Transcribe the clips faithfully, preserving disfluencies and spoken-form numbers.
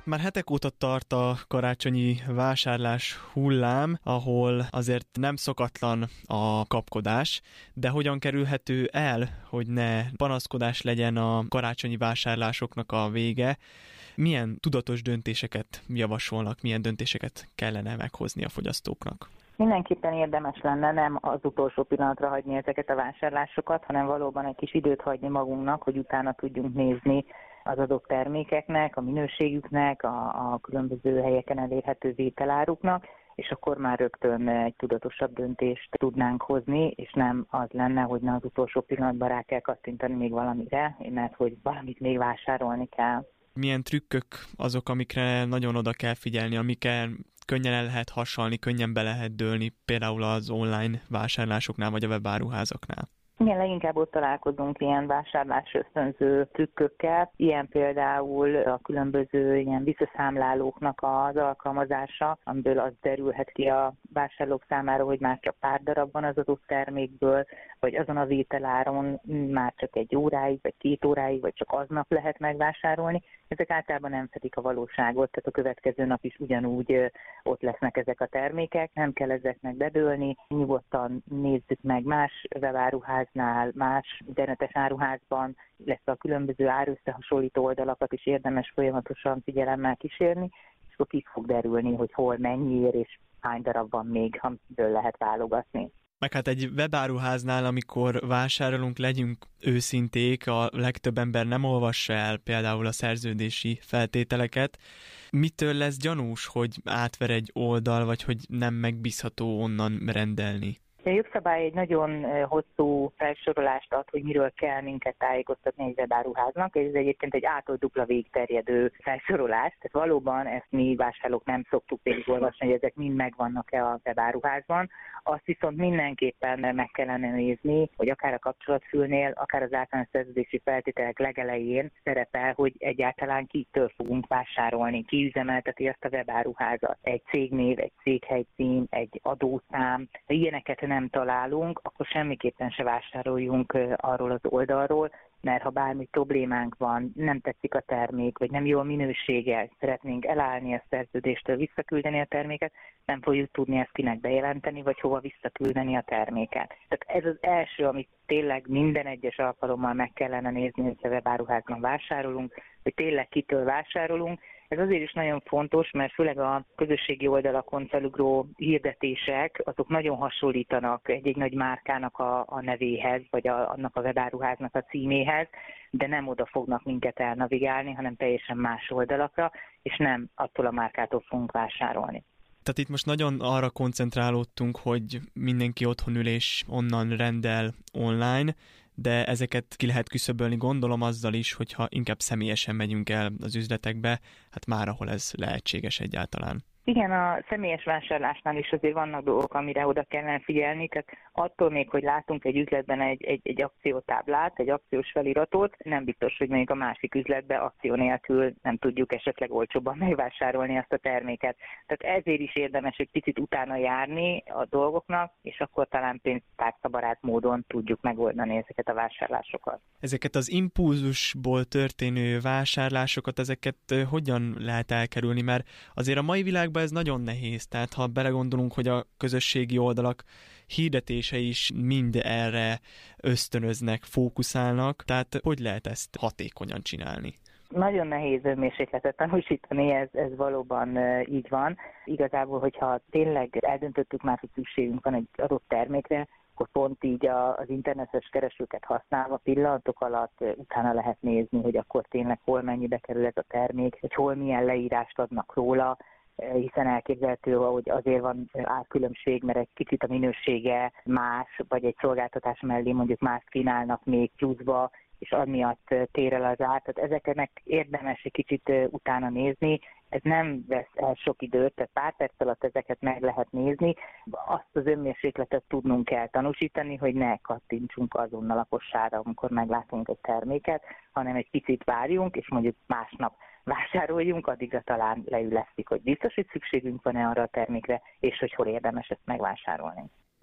Már hetek óta tart a karácsonyi vásárlás hullám, ahol azért nem szokatlan a kapkodás, de hogyan kerülhető el, hogy ne panaszkodás legyen a karácsonyi vásárlásoknak a vége? Milyen tudatos döntéseket javasolnak, milyen döntéseket kellene meghozni a fogyasztóknak? Mindenképpen érdemes lenne nem az utolsó pillanatra hagyni ezeket a vásárlásokat, hanem valóban egy kis időt hagyni magunknak, hogy utána tudjunk nézni az adott termékeknek, a minőségüknek, a, a különböző helyeken elérhető vételáruknak, és akkor már rögtön egy tudatosabb döntést tudnánk hozni, és nem az lenne, hogy na az utolsó pillanatban rá kell kattintani még valamire, mert hogy valamit még vásárolni kell. Milyen trükkök azok, amikre nagyon oda kell figyelni, amikkel könnyen el lehet hasalni, könnyen be lehet dőlni, például az online vásárlásoknál vagy a webáruházaknál? Igen, leginkább ott találkozunk ilyen vásárlás ösztönző trükkökkel, ilyen például a különböző ilyen visszaszámlálóknak az alkalmazása, amiből az derülhet ki a vásárlók számára, hogy már csak pár darab van az adott termékből, vagy azon a vételáron már csak egy óráig, vagy két óráig, vagy csak aznap lehet megvásárolni. Ezek általában nem fedik a valóságot, tehát a következő nap is ugyanúgy ott lesznek ezek a termékek, nem kell ezeknek bedőlni, nyugodtan nézzük meg más webáruháznál, más internetes áruházban, illetve a különböző árösszehasonlító oldalakat is érdemes folyamatosan figyelemmel kísérni, és akkor ki fog derülni, hogy hol mennyiért és hány darab van még, amiből lehet válogatni. Meg hát egy webáruháznál, amikor vásárolunk, legyünk őszinték, a legtöbb ember nem olvassa el például a szerződési feltételeket. Mitől lesz gyanús, hogy átver egy oldal, vagy hogy nem megbízható onnan rendelni? A jogszabály egy nagyon hosszú felsorolást ad, hogy miről kell minket tájékoztatni egy webáruháznak, és ez egyébként egy ától dupla végterjedő felsorolás, tehát valóban ezt mi vásárlók nem szoktuk végigolvasni, hogy ezek mind megvannak-e a webáruházban. Azt viszont mindenképpen meg kellene nézni, hogy akár a kapcsolatfülnél, akár az általános szerződési feltételek legelején szerepel, hogy egyáltalán kitől fogunk vásárolni, ki üzemelteti azt a webáruházat. Egy cégnév, egy székhelycím, egy adószám, ha ilyeneket nem találunk, akkor semmiképpen se vásároljunk arról az oldalról, mert ha bármi problémánk van, nem tetszik a termék, vagy nem jó a minősége, szeretnénk elállni a szerződéstől, visszaküldeni a terméket, nem fogjuk tudni ezt kinek bejelenteni, vagy hova visszaküldeni a terméket. Tehát ez az első, amit tényleg minden egyes alkalommal meg kellene nézni, hogy a webáruházban vásárolunk, hogy tényleg kitől vásárolunk. Ez azért is nagyon fontos, mert főleg a közösségi oldalakon felugró hirdetések, azok nagyon hasonlítanak egy-egy nagy márkának a, a nevéhez, vagy a, annak a webáruháznak a címéhez, de nem oda fognak minket elnavigálni, hanem teljesen más oldalakra, és nem attól a márkától fogunk vásárolni. Tehát itt most nagyon arra koncentrálódtunk, hogy mindenki otthon ül és onnan rendel online, de ezeket ki lehet küszöbölni, gondolom azzal is, hogyha inkább személyesen megyünk el az üzletekbe, hát már ahol ez lehetséges egyáltalán. Igen, a személyes vásárlásnál is azért vannak dolgok, amire oda kellene figyelni, tehát attól még, hogy látunk egy üzletben egy, egy, egy akciótáblát, egy akciós feliratot, nem biztos, hogy mondjuk a másik üzletben akció nélkül nem tudjuk esetleg olcsóbban megvásárolni azt a terméket. Tehát ezért is érdemes egy picit utána járni a dolgoknak, és akkor talán pénztárcabarát módon tudjuk megoldani ezeket a vásárlásokat. Ezeket az impulzusból történő vásárlásokat, ezeket hogyan lehet elkerülni? Mert azért a mai világban ez nagyon nehéz, tehát ha belegondolunk, hogy a közösségi oldalak hirdetése is mind erre ösztönöznek, fókuszálnak, tehát hogy lehet ezt hatékonyan csinálni? Nagyon nehéz önmérsékletet tanúsítani, ez, ez valóban így van. Igazából, hogyha tényleg eldöntöttük már, hogy szükségünk van egy adott termékre, akkor pont így az internetes keresőket használva pillanatok alatt utána lehet nézni, hogy akkor tényleg hol mennyibe kerül ez a termék, hogy hol milyen leírást adnak róla, hiszen elképzelhető, hogy azért van árkülönbség, mert egy kicsit a minősége más, vagy egy szolgáltatás mellé mondjuk más kínálnak még pluszba, és amiatt tér el az ár. Tehát ezeknek érdemes egy kicsit utána nézni. Ez nem vesz el sok időt, tehát pár perc alatt ezeket meg lehet nézni. Azt az önmérsékletet tudnunk kell tanúsítani, hogy ne kattintsunk azonnal a kosárra, amikor meglátunk egy terméket, hanem egy picit várjunk, és mondjuk másnap vásároljunk, addigra talán leüleszik, hogy biztos, hogy szükségünk van-e arra a termékre, és hogy hol érdemes ezt megvásárolni.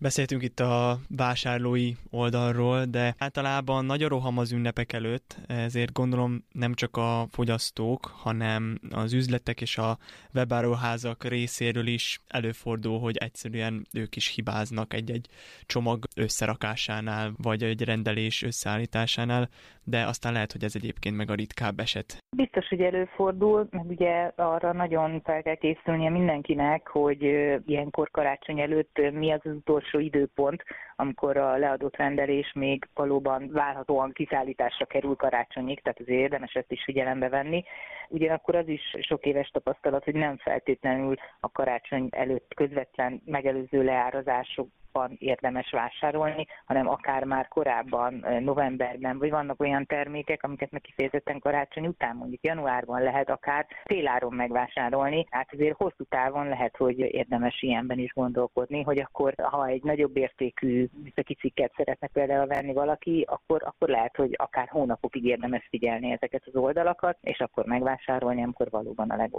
Beszéltünk itt a vásárlói oldalról, de általában nagy a roham az ünnepek előtt, ezért gondolom nem csak a fogyasztók, hanem az üzletek és a webáruházak részéről is előfordul, hogy egyszerűen ők is hibáznak egy-egy csomag összerakásánál, vagy egy rendelés összeállításánál, de aztán lehet, hogy ez egyébként meg a ritkább eset. Biztos, hogy előfordul, meg ugye arra nagyon fel kell készülnie mindenkinek, hogy ilyenkor karácsony előtt mi az az utolsó időpont, amikor a leadott rendelés még valóban várhatóan kiszállításra kerül karácsonyig, tehát azért érdemes ezt is figyelembe venni. Ugyanakkor az is sok éves tapasztalat, hogy nem feltétlenül a karácsony előtt közvetlen megelőző leárazások érdemes vásárolni, hanem akár már korábban, novemberben, vagy vannak olyan termékek, amiket meg kifejezetten karácsony után, mondjuk januárban lehet akár téláron megvásárolni, hát azért hosszú távon lehet, hogy érdemes ilyenben is gondolkodni, hogy akkor, ha egy nagyobb értékű műszaki cikket szeretne például venni valaki, akkor, akkor lehet, hogy akár hónapokig érdemes figyelni ezeket az oldalakat, és akkor megvásárolni, amikor valóban a legolcsóbb.